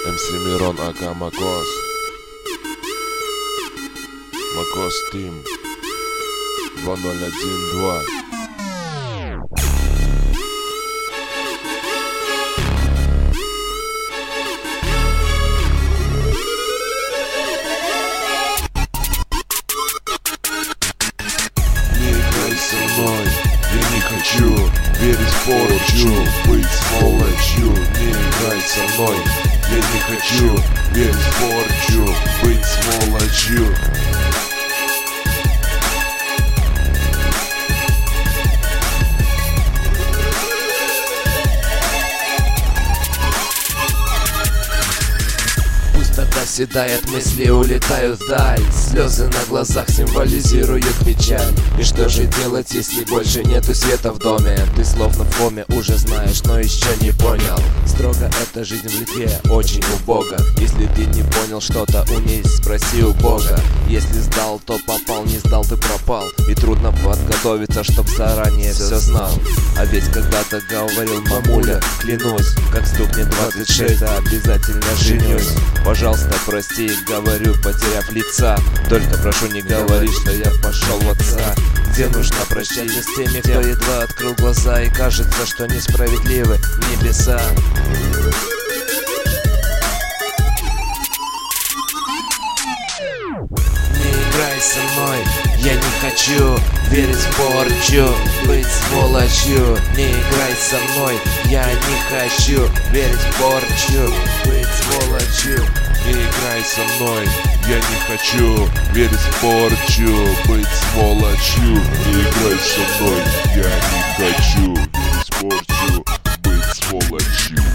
МС Мирон, АК Макос. Макос Тим 2012. Со мной, я не хочу верить в порчу, быть сволочью. Не играй со мной, я не хочу верить в порчу, быть сволочью. Оседает, мысли улетают вдаль. Слезы на глазах символизируют печаль. И что же делать, если больше нету света в доме? Ты словно в коме, уже знаешь, но еще не понял. Строго эта жизнь в Литве, очень убого. Если ты не понял что-то, унись, спроси у Бога. Если сдал, то попал, не сдал, ты пропал. И трудно подготовиться, чтоб заранее все знал. А ведь когда-то говорил мамуля, клянусь, как стукнет 26, я обязательно женюсь. Пожалуйста, прости, говорю, потеряв лица. Только прошу, не говори, что я пошел в отца. Где нужно прощаться с теми, кто едва открыл глаза. И кажется, что несправедливы небеса. Не играй со мной, я не хочу верить в порчу, быть сволочью. Не играй со мной, я не хочу верить в порчу, быть сволочью. Не играй со мной, я не хочу верить в порчу, быть сволочью. Не играй со мной, я не хочу верить в порчу, быть сволочью.